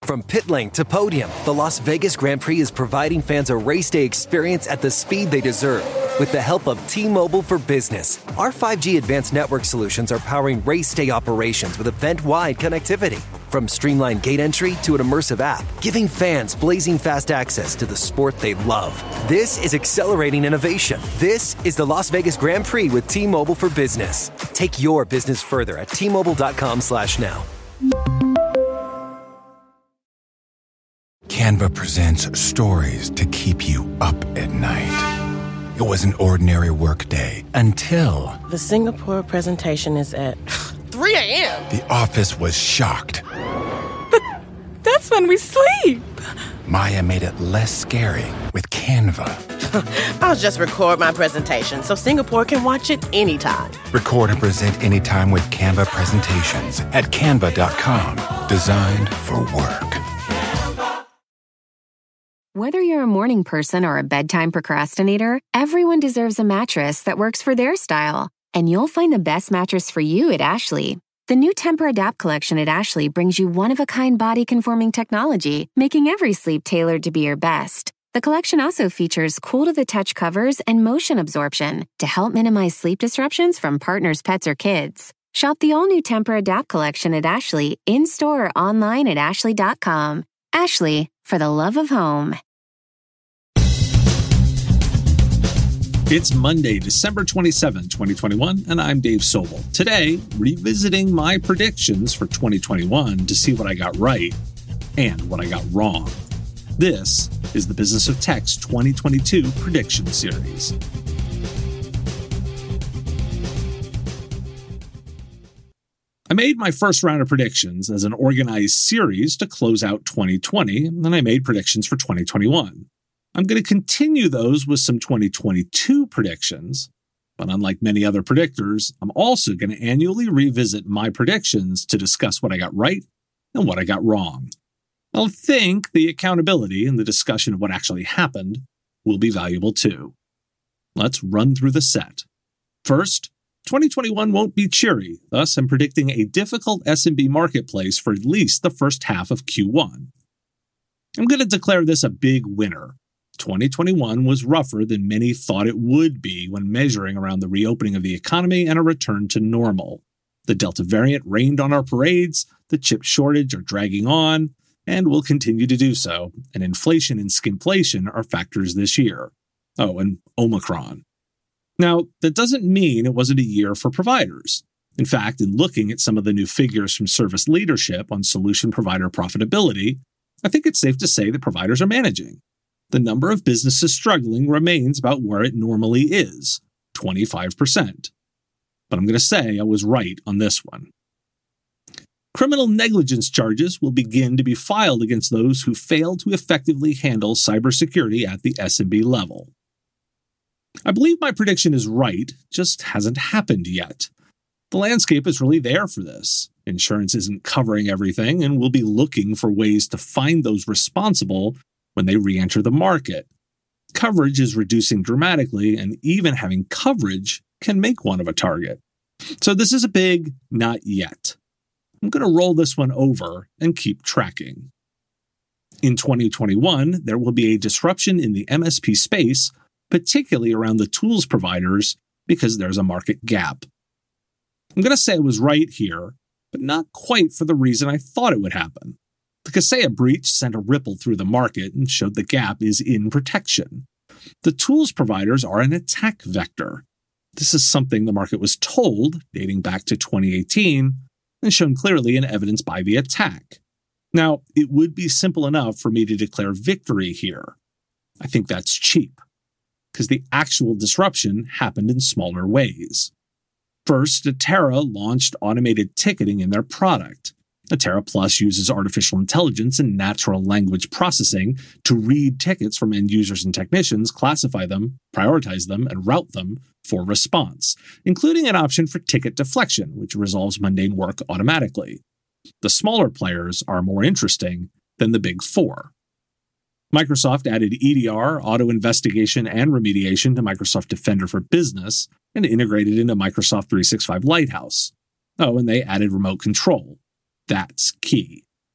From pit lane to podium, the Las Vegas Grand Prix is providing fans a race day experience at the speed they deserve. With the help of T-Mobile for Business, our 5G advanced network solutions are powering race day operations with event-wide connectivity. From streamlined gate entry to an immersive app, giving fans blazing fast access to the sport they love. This is accelerating innovation. This is the Las Vegas Grand Prix with T-Mobile for Business. Take your business further at T-Mobile.com/now. Canva presents stories to keep you up at night. It was an ordinary workday until... The Singapore presentation is at 3 a.m. The office was shocked. But that's when we sleep. Maya made it less scary with Canva. I'll just record my presentation so Singapore can watch it anytime. Record and present anytime with Canva presentations at canva.com. Designed for work. Whether you're a morning person or a bedtime procrastinator, everyone deserves a mattress that works for their style. And you'll find the best mattress for you at Ashley. The new Tempur-Adapt collection at Ashley brings you one-of-a-kind body-conforming technology, making every sleep tailored to be your best. The collection also features cool-to-the-touch covers and motion absorption to help minimize sleep disruptions from partners, pets, or kids. Shop the all-new Tempur-Adapt collection at Ashley, in-store or online at ashley.com. Ashley, for the love of home. It's Monday, December 27, 2021, and I'm Dave Sobel. Today, revisiting my predictions for 2021 to see what I got right and what I got wrong. This is the Business of Tech's 2022 Prediction Series. I made my first round of predictions as an organized series to close out 2020, and then I made predictions for 2021. I'm going to continue those with some 2022 predictions, but unlike many other predictors, I'm also going to annually revisit my predictions to discuss what I got right and what I got wrong. I think the accountability and the discussion of what actually happened will be valuable too. Let's run through the set. First, 2021 won't be cheery, thus I'm predicting a difficult SMB marketplace for at least the first half of Q1. I'm going to declare this a big winner. 2021 was rougher than many thought it would be when measuring around the reopening of the economy and a return to normal. The Delta variant rained on our parades, the chip shortage are dragging on, and will continue to do so, and inflation and skimflation are factors this year. Oh, and Omicron. Now, that doesn't mean it wasn't a year for providers. In fact, in looking at some of the new figures from Service Leadership on solution provider profitability, I think it's safe to say that providers are managing. The number of businesses struggling remains about where it normally is, 25%. But I'm going to say I was right on this one. Criminal negligence charges will begin to be filed against those who fail to effectively handle cybersecurity at the SMB level. I believe my prediction is right, just hasn't happened yet. The landscape is really there for this. Insurance isn't covering everything, and we'll be looking for ways to find those responsible when they re-enter the market. Coverage is reducing dramatically, and even having coverage can make one of a target. So this is a big not yet. I'm going to roll this one over and keep tracking. In 2021, there will be a disruption in the MSP space, particularly around the tools providers, because there's a market gap. I'm going to say I was right here, but not quite for the reason I thought it would happen. The Kaseya breach sent a ripple through the market and showed the gap is in protection. The tools providers are an attack vector. This is something the market was told, dating back to 2018, and shown clearly in evidence by the attack. Now, it would be simple enough for me to declare victory here. I think that's cheap, because the actual disruption happened in smaller ways. First, Atera launched automated ticketing in their product. Atera Plus uses artificial intelligence and natural language processing to read tickets from end users and technicians, classify them, prioritize them, and route them for response, including an option for ticket deflection, which resolves mundane work automatically. The smaller players are more interesting than the big four. Microsoft added EDR, auto investigation, and remediation to Microsoft Defender for Business and integrated into Microsoft 365 Lighthouse. Oh, and they added remote control. That's key.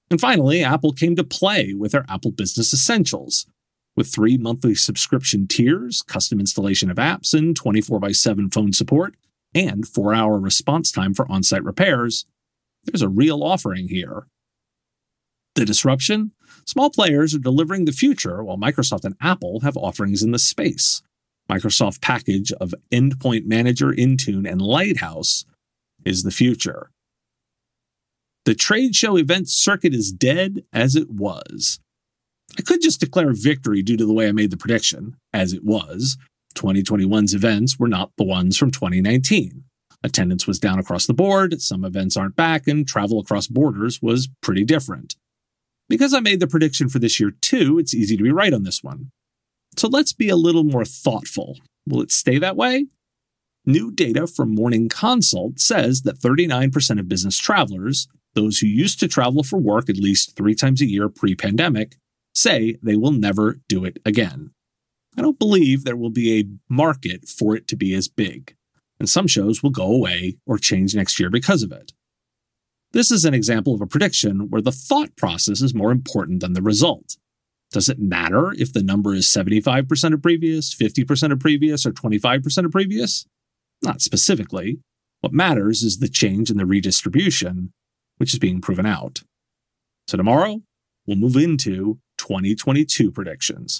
And finally, Apple came to play with their Apple Business Essentials. With 3 monthly subscription tiers, custom installation of apps, and 24/7 phone support, and 4-hour response time for on-site repairs, there's a real offering here. The disruption? Small players are delivering the future, while Microsoft and Apple have offerings in the space. Microsoft's package of Endpoint Manager, Intune, and Lighthouse is the future. The trade show event circuit is dead as it was. I could just declare victory due to the way I made the prediction, as it was. 2021's events were not the ones from 2019. Attendance was down across the board, some events aren't back, and travel across borders was pretty different. Because I made the prediction for this year too, it's easy to be right on this one. So let's be a little more thoughtful. Will it stay that way? New data from Morning Consult says that 39% of business travelers, those who used to travel for work at least 3 times a year pre-pandemic, say they will never do it again. I don't believe there will be a market for it to be as big, and some shows will go away or change next year because of it. This is an example of a prediction where the thought process is more important than the result. Does it matter if the number is 75% of previous, 50% of previous, or 25% of previous? Not specifically. What matters is the change in the redistribution, which is being proven out. So tomorrow, we'll move into 2022 predictions.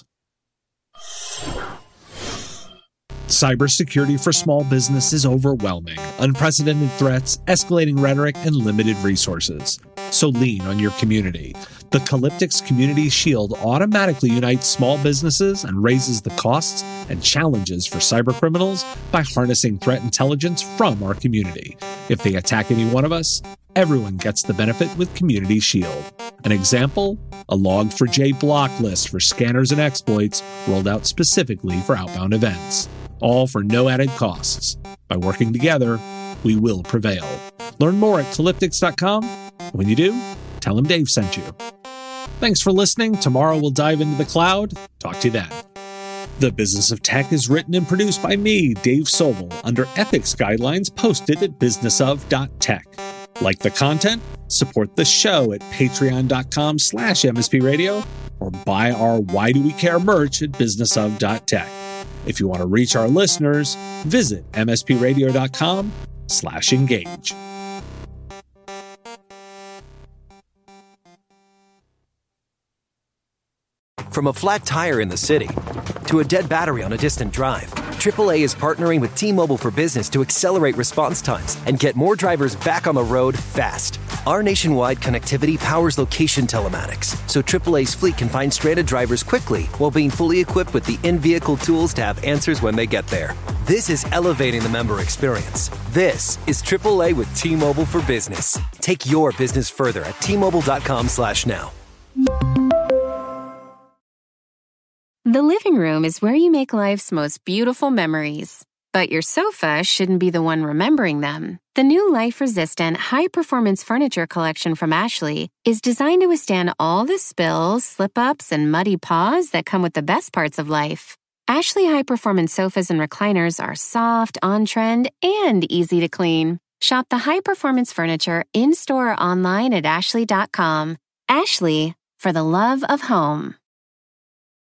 Cybersecurity for small business is overwhelming. Unprecedented threats, escalating rhetoric, and limited resources. So lean on your community. The Calyptix Community Shield automatically unites small businesses and raises the costs and challenges for cybercriminals by harnessing threat intelligence from our community. If they attack any one of us, everyone gets the benefit with Community Shield. An example, a Log4j block list for scanners and exploits rolled out specifically for outbound events. All for no added costs. By working together, we will prevail. Learn more at Calyptix.com. When you do, tell them Dave sent you. Thanks for listening. Tomorrow we'll dive into the cloud. Talk to you then. The Business of Tech is written and produced by me, Dave Sobel, under ethics guidelines posted at businessof.tech. Like the content? Support the show at patreon.com/MSPRadio or buy our Why Do We Care merch at businessof.tech. If you want to reach our listeners, visit mspradio.com/engage. From a flat tire in the city to a dead battery on a distant drive, AAA is partnering with T-Mobile for Business to accelerate response times and get more drivers back on the road fast. Our nationwide connectivity powers location telematics, so AAA's fleet can find stranded drivers quickly while being fully equipped with the in-vehicle tools to have answers when they get there. This is elevating the member experience. This is AAA with T-Mobile for Business. Take your business further at T-Mobile.com/now. The living room is where you make life's most beautiful memories. But your sofa shouldn't be the one remembering them. The new life-resistant, high-performance furniture collection from Ashley is designed to withstand all the spills, slip-ups, and muddy paws that come with the best parts of life. Ashley high-performance sofas and recliners are soft, on-trend, and easy to clean. Shop the high-performance furniture in-store or online at ashley.com. Ashley, for the love of home.